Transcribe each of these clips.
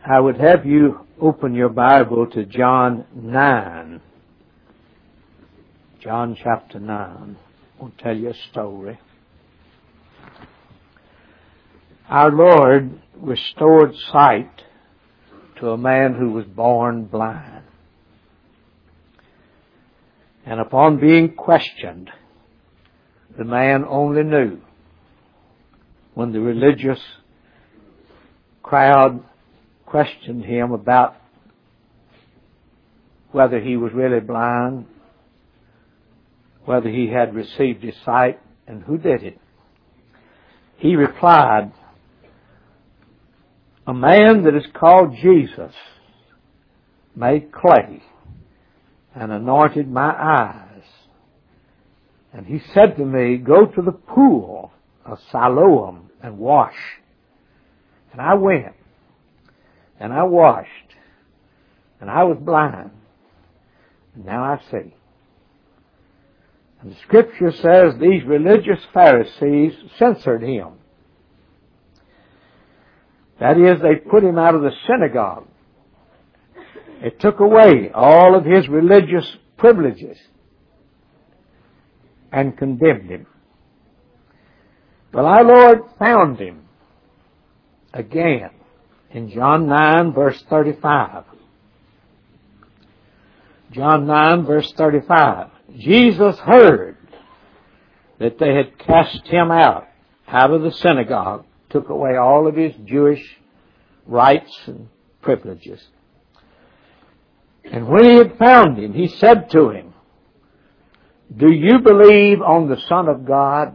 I would have you open your Bible to John 9. John chapter 9. I'll tell you a story. Our Lord restored sight to a man who was born blind. And upon being questioned, the man only knew when the religious crowd questioned him about whether he was really blind, whether he had received his sight, and who did it. He replied, "A man that is called Jesus made clay and anointed my eyes. And he said to me, go to the pool of Siloam and wash. And I went, and I washed, and I was blind, and now I see." And the Scripture says these religious Pharisees censored him. That is, they put him out of the synagogue. They took away all of his religious privileges and condemned him. Well, our Lord found him again in John 9, verse 35. John 9, verse 35. Jesus heard that they had cast him out of the synagogue, took away all of his Jewish rights and privileges. And when he had found him, he said to him, "Do you believe on the Son of God?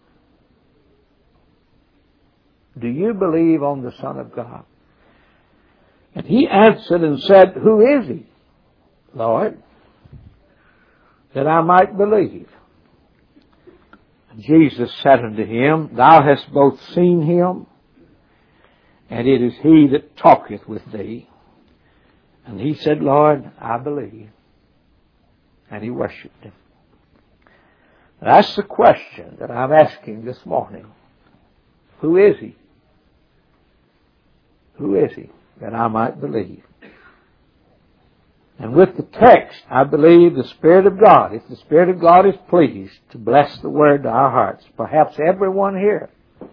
Do you believe on the Son of God?" And he answered and said, "Who is he, Lord, that I might believe?" And Jesus said unto him, "Thou hast both seen him, and it is he that talketh with thee." And he said, "Lord, I believe." And he worshipped him. That's the question that I'm asking this morning. Who is he? Who is he that I might believe? And with the text, I believe the Spirit of God, if the Spirit of God is pleased to bless the Word to our hearts, perhaps everyone here,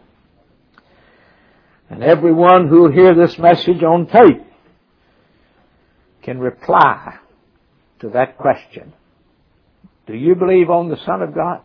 and everyone who will hear this message on tape, can reply to that question. Do you believe on the Son of God?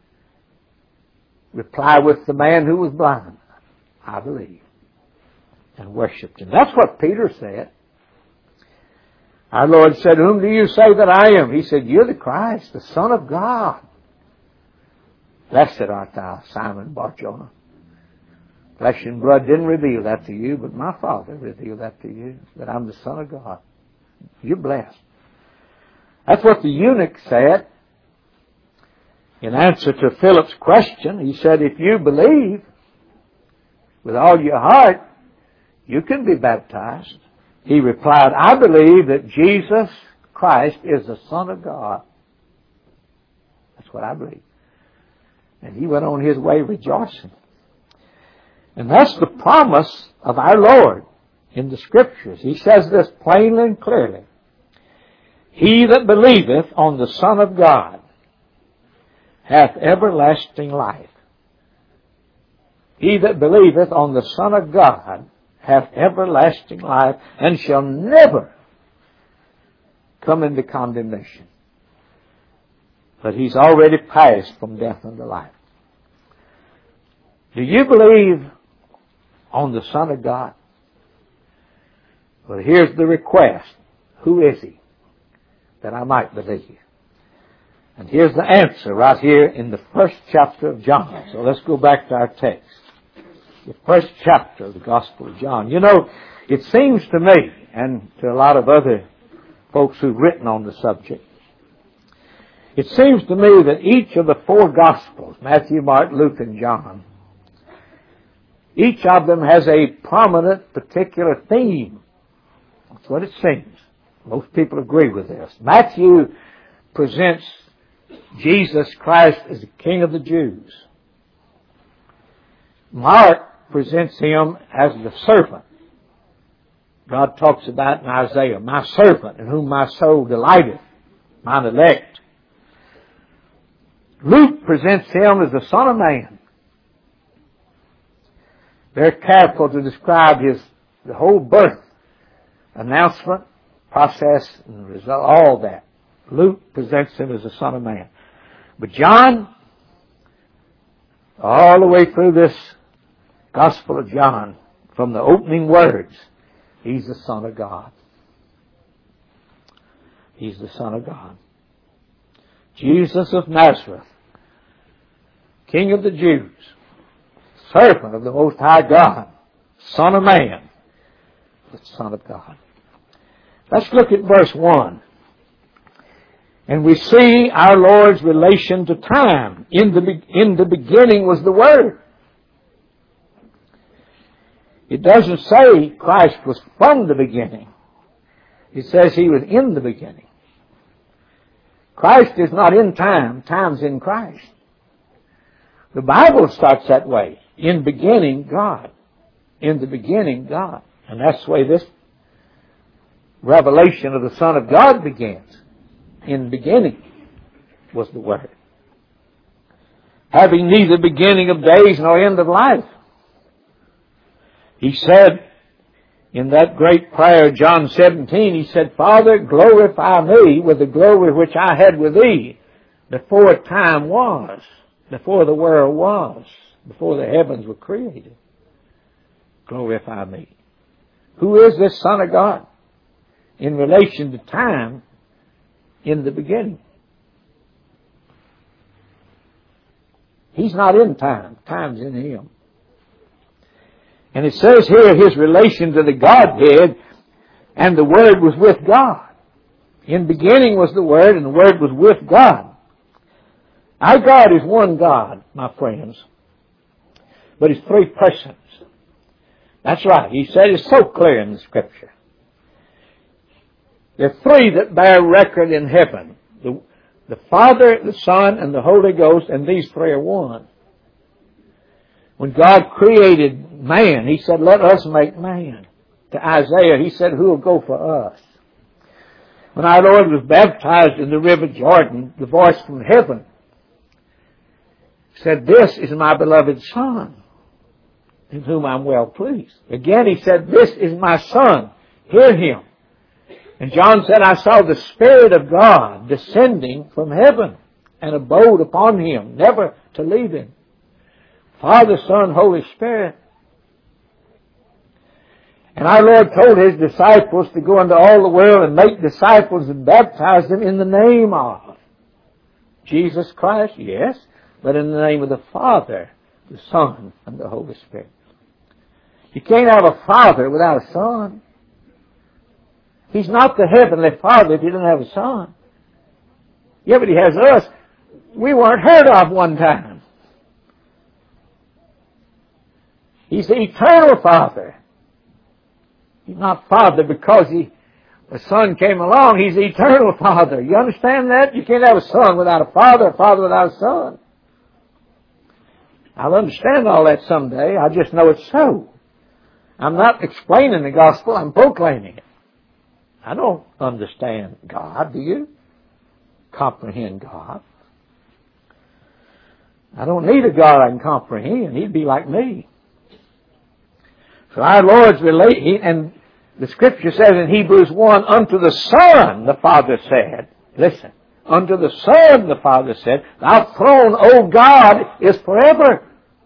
Reply with the man who was blind, "I believe," and worshipped him. That's what Peter said. Our Lord said, "Whom do you say that I am?" He said, "You're the Christ, the Son of God. Blessed art thou, Simon Bar-Jonah. Flesh and blood didn't reveal that to you, but my Father revealed that to you, that I'm the Son of God. You're blessed." That's what the eunuch said. In answer to Philip's question, he said, "If you believe with all your heart, you can be baptized." He replied, "I believe that Jesus Christ is the Son of God." That's what I believe. And he went on his way rejoicing. And that's the promise of our Lord in the Scriptures. He says this plainly and clearly. "He that believeth on the Son of God hath everlasting life." He that believeth on the Son of God hath everlasting life, and shall never come into condemnation. But he's already passed from death unto life. Do you believe on the Son of God? Well, here's the request. Who is he that I might believe? And here's the answer right here in the first chapter of John. So let's go back to our text. The first chapter of the Gospel of John. You know, it seems to me, and to a lot of other folks who've written on the subject, it seems to me that each of the four Gospels, Matthew, Mark, Luke, and John, each of them has a prominent particular theme. That's what it seems. Most people agree with this. Matthew presents Jesus Christ as the King of the Jews. Mark presents him as the servant. God talks about in Isaiah, my servant in whom my soul delighteth, mine elect. Luke presents him as the Son of Man. Very careful to describe the whole birth, announcement, process, and result, all that. Luke presents him as the Son of Man. But John, all the way through this Gospel of John, from the opening words, he's the Son of God. He's the Son of God. Jesus of Nazareth, King of the Jews, servant of the Most High God, Son of Man, the Son of God. Let's look at verse 1. And we see our Lord's relation to time. In the beginning was the Word. It doesn't say Christ was from the beginning. It says He was in the beginning. Christ is not in time. Time's in Christ. The Bible starts that way. In beginning, God. In the beginning, God. And that's the way this revelation of the Son of God begins. In the beginning was the Word. Having neither beginning of days nor end of life. He said in that great prayer, John 17, He said, Father, glorify me with the glory which I had with Thee before time was, before the world was, before the heavens were created. Glorify me. Who is this Son of God? In relation to time, in the beginning. He's not in time. Time's in Him. And it says here His relation to the Godhead, and the Word was with God. In beginning was the Word, and the Word was with God. Our God is one God, my friends. But He's three persons. That's right. He said it's so clear in the Scripture. There are three that bear record in heaven. The Father, the Son, and the Holy Ghost, and these three are one. When God created man, He said, let us make man. To Isaiah, He said, who will go for us? When our Lord was baptized in the river Jordan, the voice from heaven said, this is my beloved Son, in whom I'm well pleased. Again, He said, this is my Son, hear Him. And John said, I saw the Spirit of God descending from heaven and abode upon Him, never to leave Him. Father, Son, Holy Spirit. And our Lord told His disciples to go into all the world and make disciples and baptize them in the name of Jesus Christ, yes, but in the name of the Father, the Son, and the Holy Spirit. You can't have a Father without a Son. He's not the Heavenly Father if He doesn't have a Son. Yeah, but He has us. We weren't heard of one time. He's the eternal Father. He's not Father because the Son came along. He's the eternal Father. You understand that? You can't have a Son without a Father without a Son. I'll understand all that someday. I just know it's so. I'm not explaining the gospel. I'm proclaiming it. I don't understand God, do you? Comprehend God. I don't need a God I can comprehend. He'd be like me. So our Lord's and the Scripture says in Hebrews 1, unto the Son the Father said, listen, unto the Son the Father said, thy throne, O God, is forever.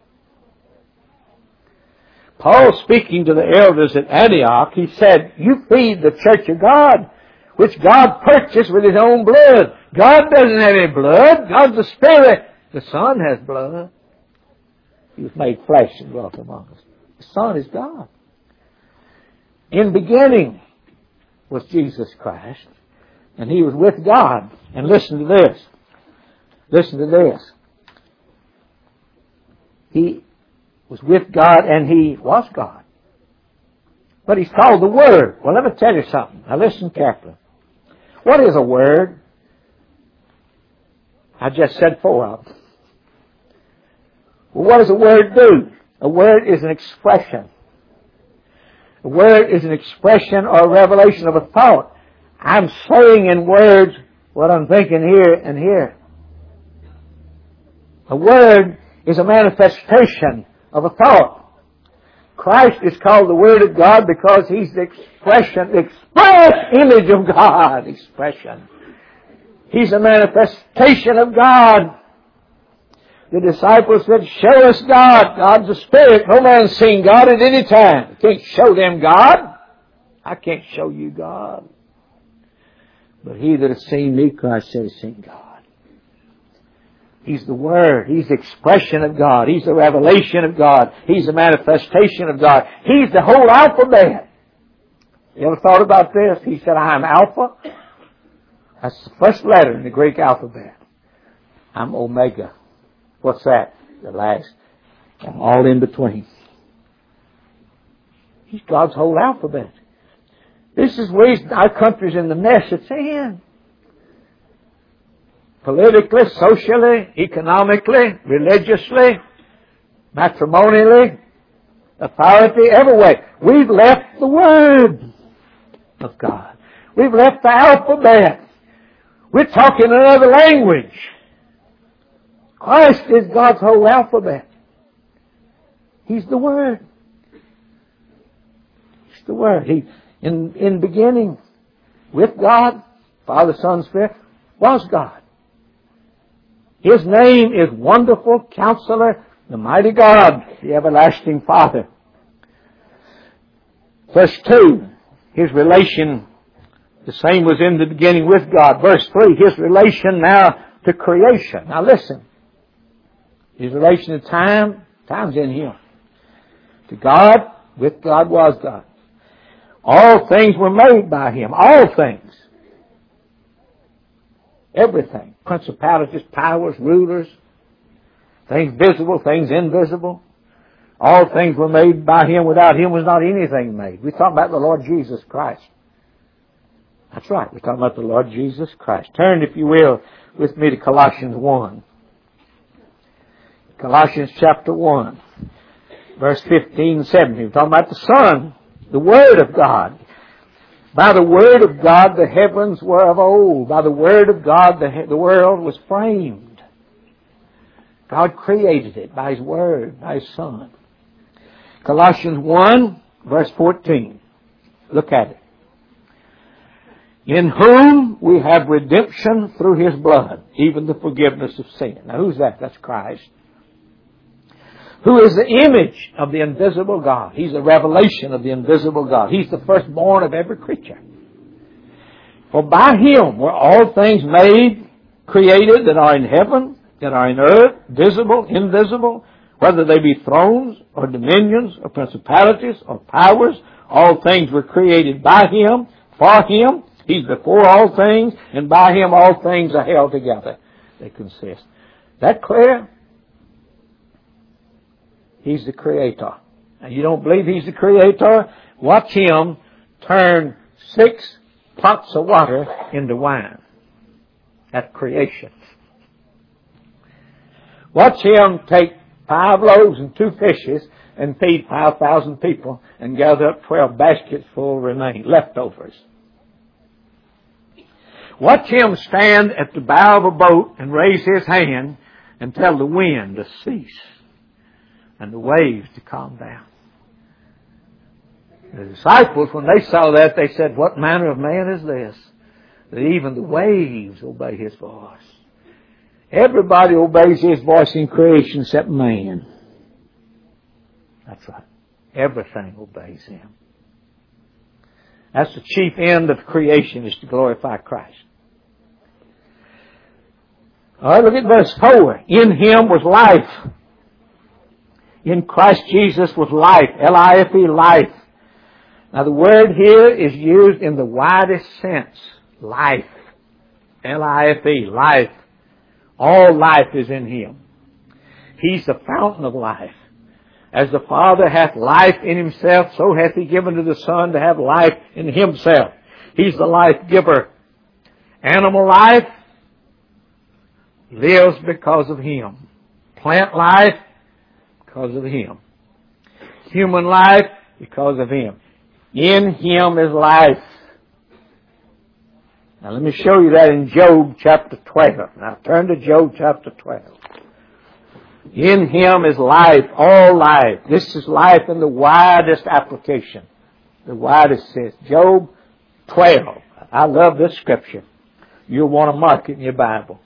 Paul, speaking to the elders at Antioch, he said, you feed the church of God, which God purchased with His own blood. God doesn't have any blood. God's the Spirit. The Son has blood. He was made flesh and dwelt among us. The Son is God. In beginning was Jesus Christ, and He was with God. And listen to this. Listen to this. He was with God, and He was God. But He's called the Word. Well, let me tell you something. Now listen carefully. What is a word? I just said four of them. Well, what does a word do? A word is an expression. A word is an expression or a revelation of a thought. I'm saying in words what I'm thinking here and here. A word is a manifestation of a thought. Christ is called the Word of God because He's the expression, the express image of God. Expression. He's a manifestation of God. The disciples said, show us God. God's a spirit. No man's seen God at any time. You can't show them God. I can't show you God. But he that has seen me, Christ said, has seen God. He's the Word. He's the expression of God. He's the revelation of God. He's the manifestation of God. He's the whole alphabet. You ever thought about this? He said, I am Alpha. That's the first letter in the Greek alphabet. I'm Omega. What's that? The last. I'm all in between. He's God's whole alphabet. This is where our country's in the mess it's in. Politically, socially, economically, religiously, matrimonially, authority, every way. We've left the Word of God. We've left the alphabet. We're talking another language. Christ is God's whole alphabet. He's the Word. He's the Word. He, in beginning, with God, Father, Son, Spirit, was God. His name is Wonderful Counselor, the Mighty God, the Everlasting Father. Verse 2, His relation, the same was in the beginning with God. Verse 3, His relation now to creation. Now listen. His relation to time, time's in Him. To God, with God was God. All things were made by Him. All things. Everything. Principalities, powers, rulers, things visible, things invisible. All things were made by Him. Without Him was not anything made. We're talking about the Lord Jesus Christ. That's right. We're talking about the Lord Jesus Christ. Turn, if you will, with me to Colossians 1. Colossians chapter 1, verse 15 and 17. We're talking about the Son, the Word of God. By the Word of God the heavens were of old. By the Word of God the world was framed. God created it by His Word, by His Son. Colossians 1, verse 14. Look at it. In whom we have redemption through His blood, even the forgiveness of sin. Now who's that? That's Christ. Who is the image of the invisible God. He's the revelation of the invisible God. He's the firstborn of every creature. For by Him were all things made, created, that are in heaven, that are in earth, visible, invisible, whether they be thrones or dominions or principalities or powers. All things were created by Him, for Him. He's before all things, and by Him all things are held together. They consist. That clear? He's the Creator. Now you don't believe He's the Creator? Watch Him turn 6 pots of water into wine. That's creation. Watch Him take 5 loaves and 2 fishes and feed 5,000 people and gather up 12 baskets full remain, leftovers. Watch Him stand at the bow of a boat and raise His hand and tell the wind to cease and the waves to calm down. The disciples, when they saw that, they said, what manner of man is this, that even the waves obey His voice? Everybody obeys His voice in creation except man. That's right. Everything obeys Him. That's the chief end of creation, is to glorify Christ. All right, look at verse 4. In Him was life. In Christ Jesus was life. L-I-F-E, life. Now the word here is used in the widest sense. Life. L-I-F-E, life. All life is in Him. He's the fountain of life. As the Father hath life in Himself, so hath He given to the Son to have life in Himself. He's the life giver. Animal life lives because of Him. Plant life because of Him. Human life because of Him. In Him is life. Now let me show you that in Job chapter 12. Now turn to Job chapter 12. In Him is life, all life. This is life in the widest application. The widest sense. Job 12. I love this scripture. You'll want to mark it in your Bible.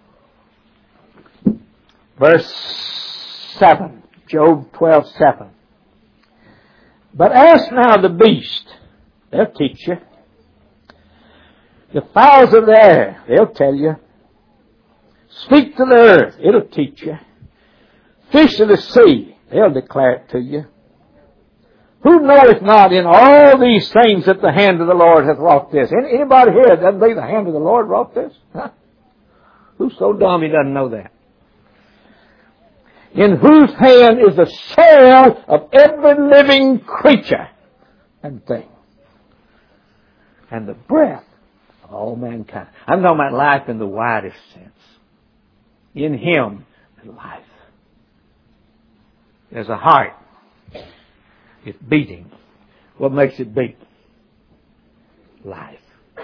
Verse 7. Job 12:7. But ask now the beast. They'll teach you. The fowls of the air. They'll tell you. Speak to the earth. It'll teach you. Fish of the sea. They'll declare it to you. Who knoweth not in all these things that the hand of the Lord hath wrought this? Anybody here that doesn't believe the hand of the Lord wrought this? Huh? Who's so dumb he doesn't know that? In whose hand is the soul of every living creature and thing, and the breath of all mankind. I'm talking about life in the widest sense. In Him is life. There's a heart. It's beating. What makes it beat? Life.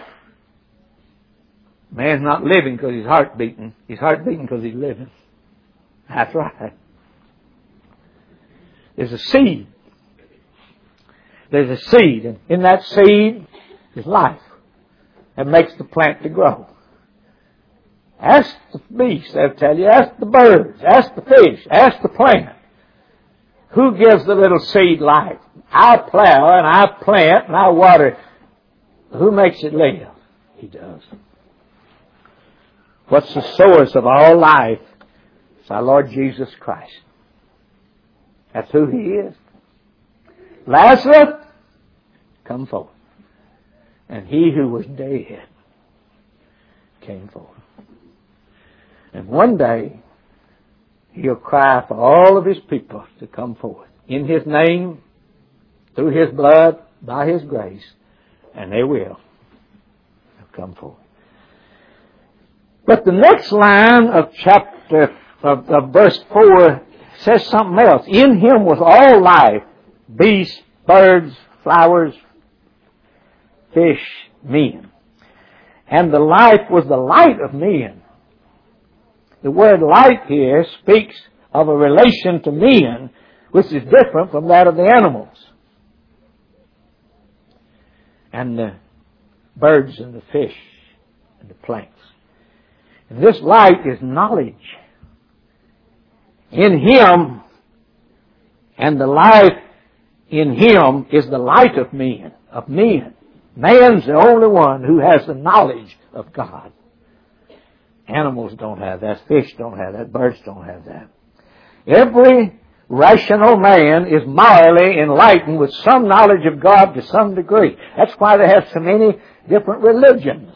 Man's not living because his heart's beating. His heart's beating because he's living. That's right. There's a seed. There's a seed. And in that seed is life. That makes the plant to grow. Ask the beast, they'll tell you. Ask the birds. Ask the fish. Ask the plant. Who gives the little seed life? I plow and I plant and I water. Who makes it live? He does. What's the source of all life? It's our Lord Jesus Christ. That's who He is. Lazarus, come forth. And he who was dead came forth. And one day, He'll cry for all of His people to come forth. In His name, through His blood, by His grace. And they will come forth. But the next line of verse 4 says something else. In Him was all life, beasts, birds, flowers, fish, men. And the life was the light of men. The word light here speaks of a relation to men which is different from that of the animals. And the birds and the fish and the plants. And this light is knowledge. In Him, and the life in Him is the light of men. Man's the only one who has the knowledge of God. Animals don't have that. Fish don't have that. Birds don't have that. Every rational man is morally enlightened with some knowledge of God to some degree. That's why they have so many different religions.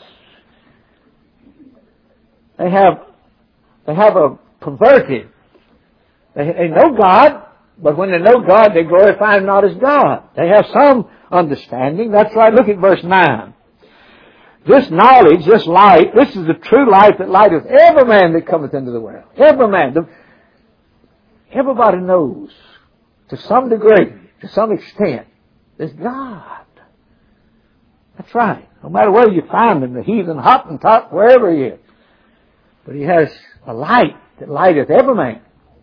They have a perverted. They know God, but when they know God, they glorify Him not as God. They have some understanding. That's right. Look at verse 9. This knowledge, this light, this is the true light that lighteth every man that cometh into the world. Every man. Everybody knows, to some degree, to some extent, there's God. That's right. No matter where you find Him, the heathen Hottentot, wherever He is. But He has a light that lighteth every man.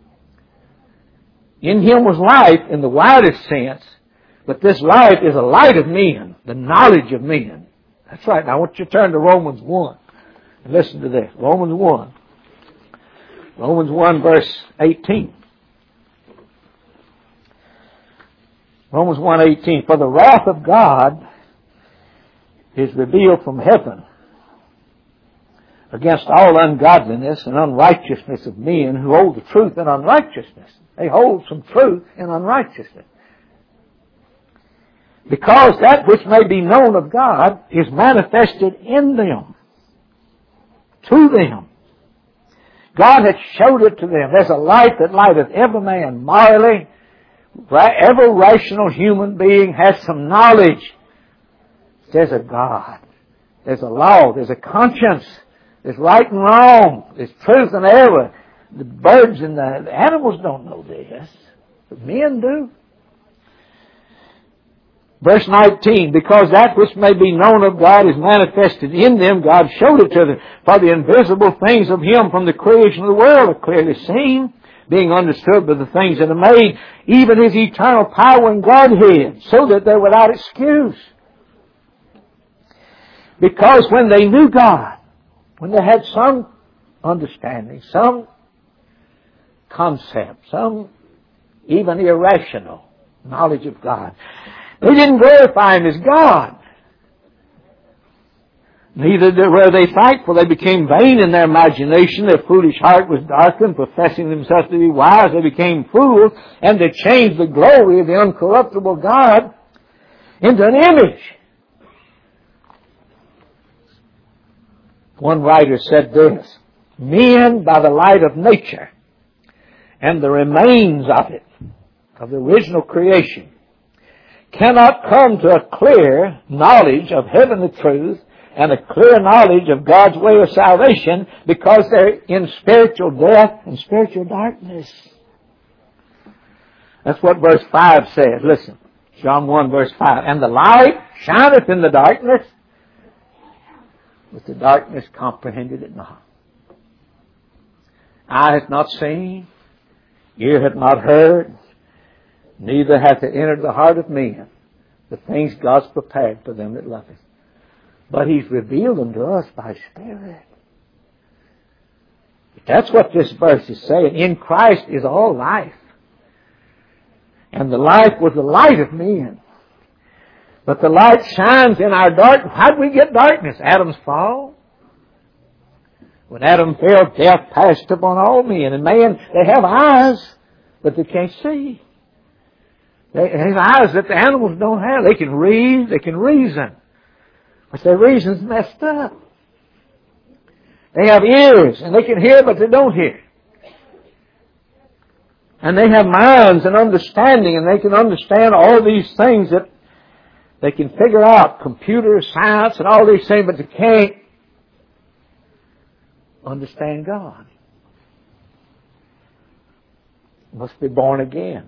In Him was life in the widest sense, but this light is a light of men, the knowledge of men. That's right. Now I want you to turn to Romans 1 and listen to this. Romans 1. Romans 1 verse 18. Romans 1:18. For the wrath of God is revealed from heaven against all ungodliness and unrighteousness of men who hold the truth in unrighteousness. They hold some truth in unrighteousness. Because that which may be known of God is manifested in them, to them. God has showed it to them. There's a light that lighteth every man morally. Every rational human being has some knowledge. There's a God. There's a law. There's a conscience. There's right and wrong. There's truth and error. The birds and the animals don't know this, but men do. Verse 19, because that which may be known of God is manifested in them, God showed it to them. For the invisible things of Him from the creation of the world are clearly seen, being understood by the things that are made, even His eternal power and Godhead, so that they're without excuse. Because when they knew God, when they had some understanding, some concept, some even irrational knowledge of God, they didn't glorify Him as God. Neither were they thankful. They became vain in their imagination. Their foolish heart was darkened. Professing themselves to be wise, they became fools, and they changed the glory of the uncorruptible God into an image. One writer said this, men by the light of nature and the remains of it, of the original creation, cannot come to a clear knowledge of heavenly truth and a clear knowledge of God's way of salvation because they're in spiritual death and spiritual darkness. That's what verse 5 says. Listen, John 1 verse 5. And the light shineth in the darkness, but the darkness comprehended it not. Eye hath not seen, ear hath not heard, neither hath it entered the heart of men the things God's prepared for them that love Him. But He's revealed them to us by His Spirit. That's what this verse is saying. In Christ is all life. And the life was the light of men. But the light shines in our darkness. How did we get darkness? Adam's fall. When Adam fell, death passed upon all men. And man, they have eyes, but they can't see. They have eyes that the animals don't have. They can read, they can reason. But their reason's messed up. They have ears, and they can hear, but they don't hear. And they have minds and understanding, and they can understand all these things that they can figure out, computer science and all these things, but they can't understand God. Must be born again.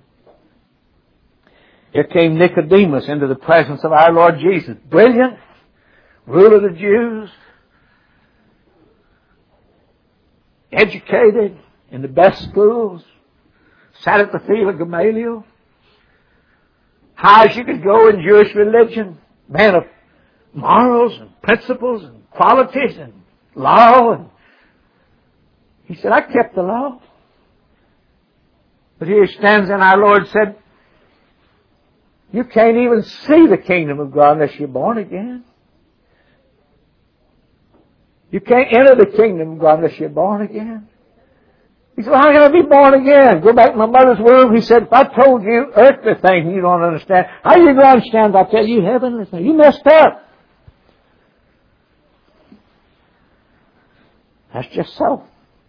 Here came Nicodemus into the presence of our Lord Jesus. Brilliant, ruler of the Jews, educated in the best schools, sat at the feet of Gamaliel, high as you could go in Jewish religion, man of morals and principles and qualities and law. And he said, I kept the law. But here he stands and our Lord said, you can't even see the kingdom of God unless you're born again. You can't enter the kingdom of God unless you're born again. He said, how can I be born again? Go back to my mother's womb. He said, if I told you earthly things you don't understand, how are you going to understand if I tell you heavenly things? You messed up. That's just so.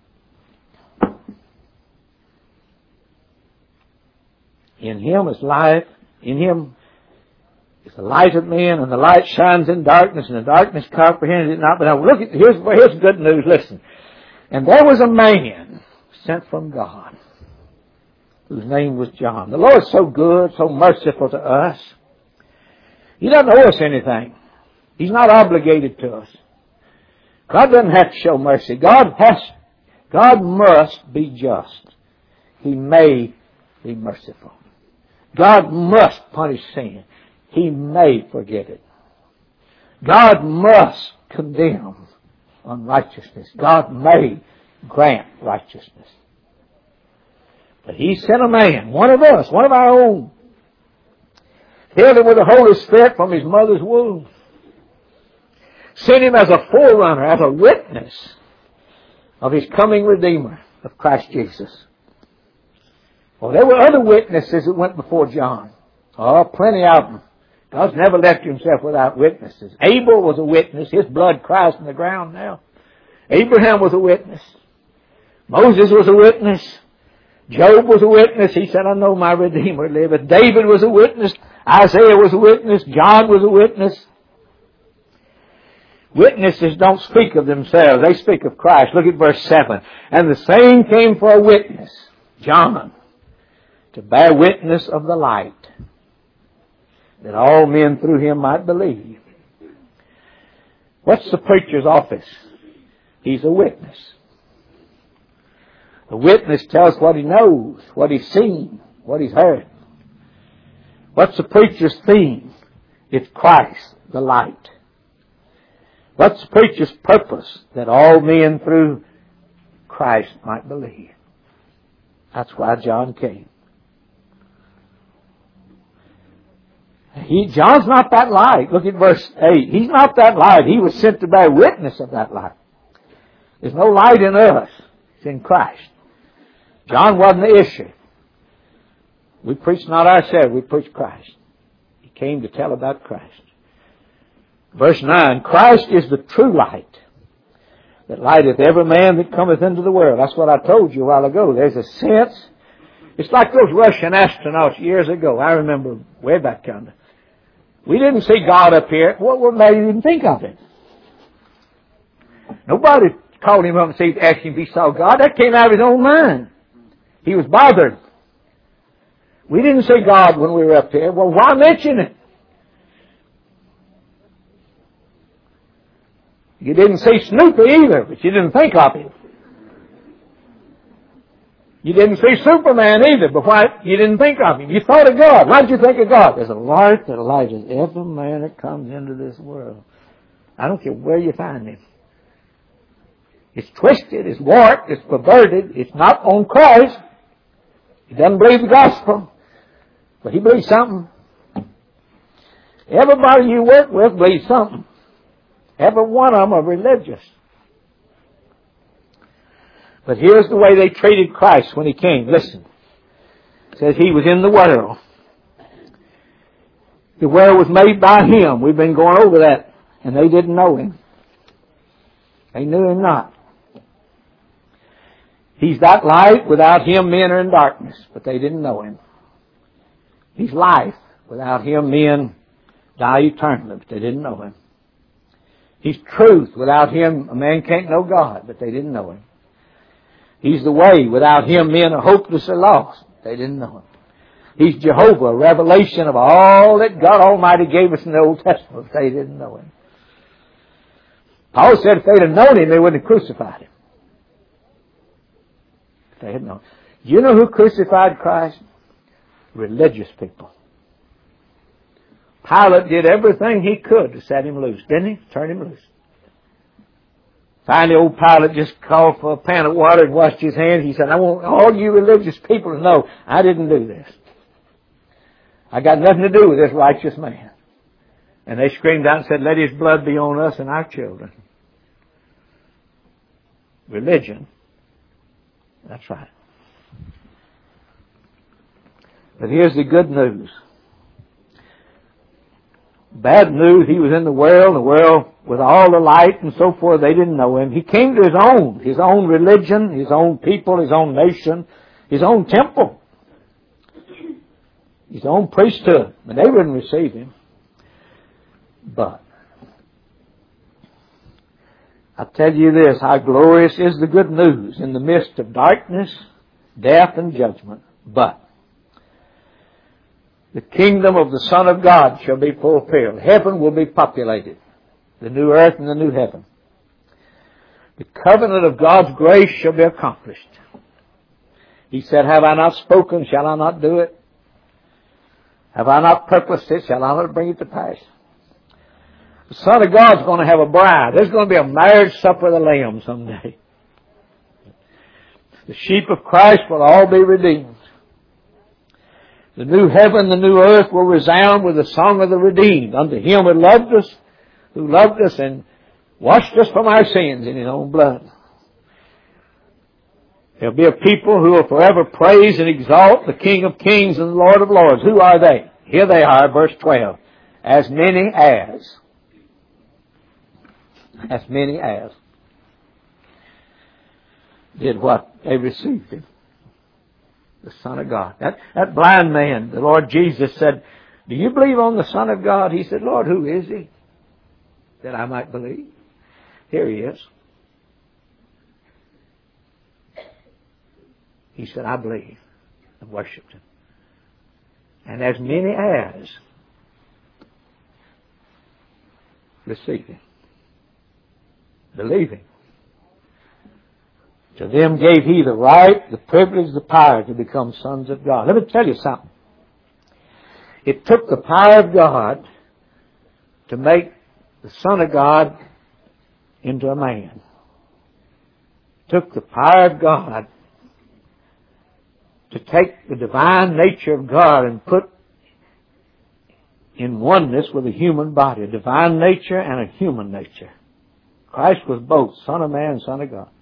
In Him is life. In Him is the light of men, and the light shines in darkness, and the darkness comprehends it not. But now look at, here's good news. Listen. And there was a man sent from God, whose name was John. The Lord's so good, so merciful to us. He doesn't owe us anything. He's not obligated to us. God doesn't have to show mercy. God must be just. He may be merciful. God must punish sin. He may forgive it. God must condemn unrighteousness. God may grant righteousness. But He sent a man, one of us, one of our own, filled him with the Holy Spirit from his mother's womb, sent him as a forerunner, as a witness of His coming Redeemer, of Christ Jesus. Well, there were other witnesses that went before John. Oh, plenty of them. God's never left Himself without witnesses. Abel was a witness. His blood cries in the ground now. Abraham was a witness. Moses was a witness. Job was a witness. He said, I know my Redeemer liveth. David was a witness. Isaiah was a witness. John was a witness. Witnesses don't speak of themselves. They speak of Christ. Look at verse 7. And the same came for a witness, John, to bear witness of the light, that all men through him might believe. What's the preacher's office? He's a witness. A witness tells what he knows, what he's seen, what he's heard. What's the preacher's theme? It's Christ, the light. What's the preacher's purpose? That all men through Christ might believe. That's why John came. John's not that light. Look at verse 8. He's not that light. He was sent to bear witness of that light. There's no light in us. It's in Christ. John wasn't the issue. We preach not ourselves. We preach Christ. He came to tell about Christ. Verse 9. Christ is the true light, that lighteth every man that cometh into the world. That's what I told you a while ago. There's a sense. It's like those Russian astronauts years ago. I remember way back yonder. We didn't see God up here. What made him think of it? Nobody called him up and asked him if he saw God. That came out of his own mind. He was bothered. We didn't see God when we were up here. Well, why mention it? You didn't see Snoopy either, but you didn't think of him. You didn't see Superman either, but why? You didn't think of him. You thought of God. Why did you think of God? There's a light that lightens every man that comes into this world. I don't care where you find him. It's twisted, it's warped, it's perverted, it's not on Christ. He doesn't believe the gospel, but he believes something. Everybody you work with believes something. Every one of them are religious. But here's the way they treated Christ when he came. Listen. It says he was in the world. The world was made by him. We've been going over that. And they didn't know him. They knew him not. He's that light. Without him, men are in darkness. But they didn't know him. He's life. Without him, men die eternally. But they didn't know him. He's truth. Without him, a man can't know God. But they didn't know him. He's the way. Without him, men are hopelessly lost. They didn't know him. He's Jehovah, a revelation of all that God Almighty gave us in the Old Testament. They didn't know him. Paul said if they'd have known him, they wouldn't have crucified him. If they had known. You know who crucified Christ? Religious people. Pilate did everything he could to set him loose, didn't he? Turn him loose. Finally, old Pilate just called for a pan of water and washed his hands. He said, I want all you religious people to know I didn't do this. I got nothing to do with this righteous man. And they screamed out and said, let his blood be on us and our children. Religion. That's right. But here's the good news. Bad news, he was in the world with all the light and so forth. They didn't know him. He came to his own religion, his own people, his own nation, his own temple, his own priesthood. But they wouldn't receive him. But I tell you this, how glorious is the good news in the midst of darkness, death, and judgment. But the kingdom of the Son of God shall be fulfilled. Heaven will be populated. The new earth and the new heaven. The covenant of God's grace shall be accomplished. He said, have I not spoken? Shall I not do it? Have I not purposed it? Shall I not bring it to pass? The Son of God's going to have a bride. There's going to be a marriage supper of the Lamb someday. The sheep of Christ will all be redeemed. The new heaven, the new earth will resound with the song of the redeemed. Unto him who loved us and washed us from our sins in his own blood. There'll be a people who will forever praise and exalt the King of Kings and the Lord of Lords. Who are they? Here they are, verse 12. As many as did what? They received him. The Son of God. That blind man, the Lord Jesus said, do you believe on the Son of God? He said, Lord, who is he? That I might believe. Here he is. He said, I believe. And worshipped him. And as many as receiving, believing. To them gave he the right, the privilege, the power to become sons of God. Let me tell you something. It took the power of God to make the Son of God into a man. It took the power of God to take the divine nature of God and put in oneness with a human body, a divine nature and a human nature. Christ was both Son of Man and Son of God.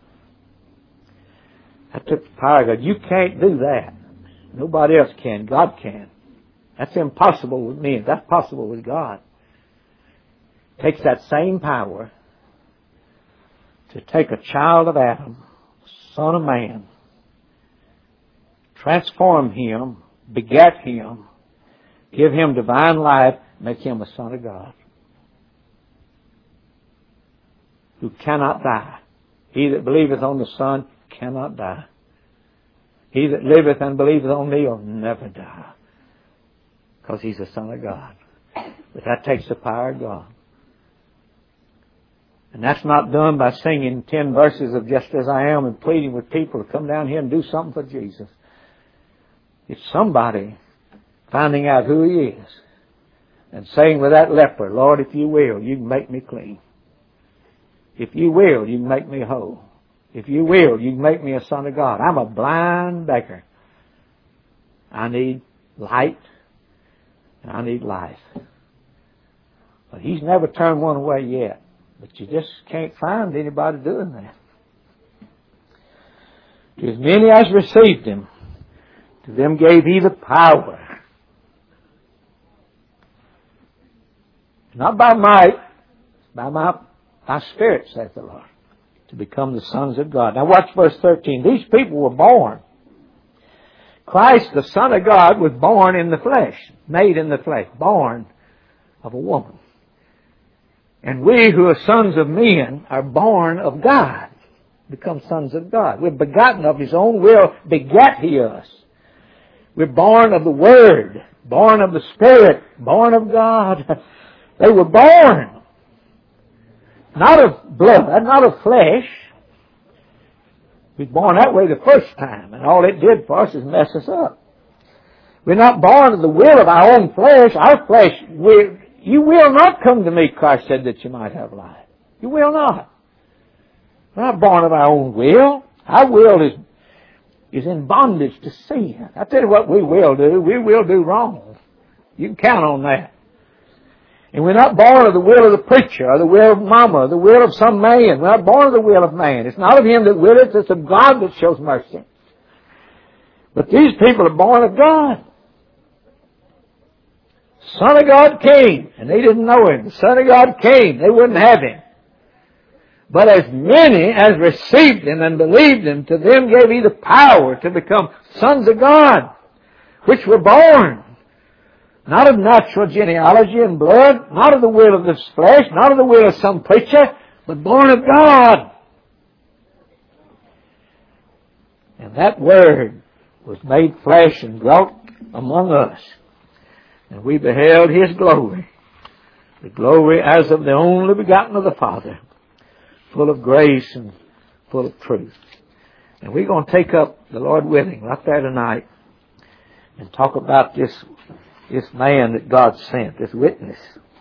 That took the power of God. You can't do that. Nobody else can. God can. That's impossible with men. That's possible with God. It takes that same power to take a child of Adam, son of man, transform him, beget him, give him divine life, make him a son of God who cannot die. He that believeth on the Son cannot die. He that liveth and believeth on me will never die, because he's the Son of God. But that takes the power of God. And that's not done by singing 10 verses of Just As I Am and pleading with people to come down here and do something for Jesus. It's somebody finding out who he is and saying with that leper, Lord, if you will, you can make me clean. If you will, you can make me whole. If you will, you can make me a son of God. I'm a blind beggar. I need light and I need life. But he's never turned one away yet. But you just can't find anybody doing that. To as many as received him, to them gave he the power. Not by might, by my spirit, saith the Lord, to become the sons of God. Now watch verse 13. These people were born. Christ, the Son of God, was born in the flesh, made in the flesh, born of a woman. And we who are sons of men are born of God, become sons of God. We're begotten of his own will, begat he us. We're born of the Word, born of the Spirit, born of God. They were born. Not of blood, not of flesh. We were born that way the first time, and all it did for us is mess us up. We're not born of the will of our own flesh. Our flesh, you will not come to me, Christ said, that you might have life. You will not. We're not born of our own will. Our will is in bondage to sin. I tell you what we will do. We will do wrong. You can count on that. And we're not born of the will of the preacher or the will of mama or the will of some man. We're not born of the will of man. It's not of him that willeth, it's of God that shows mercy. But these people are born of God. Son of God came, and they didn't know him. The Son of God came, they wouldn't have him. But as many as received him and believed him, to them gave he the power to become sons of God, which were born not of natural genealogy and blood, not of the will of this flesh, not of the will of some preacher, but born of God. And that Word was made flesh and dwelt among us. And we beheld his glory, the glory as of the only begotten of the Father, full of grace and full of truth. And we're going to take up, the Lord willing, right there tonight and talk about this man that God sent, this witness.